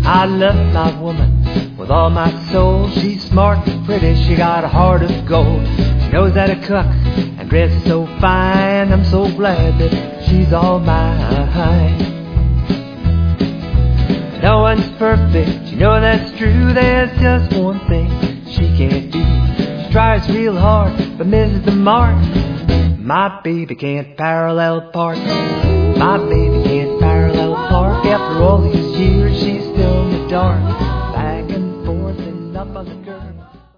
I love my woman with all my soul. She's smart and pretty, she got a heart of gold. She knows how to cook and dresses so fine. I'm so glad that she's all mine. No one's perfect, you know that's true. There's just one thing she can't do. She tries real hard but misses the mark. My baby can't parallel park. My baby can't parallel park. After all these years she's still in the dark.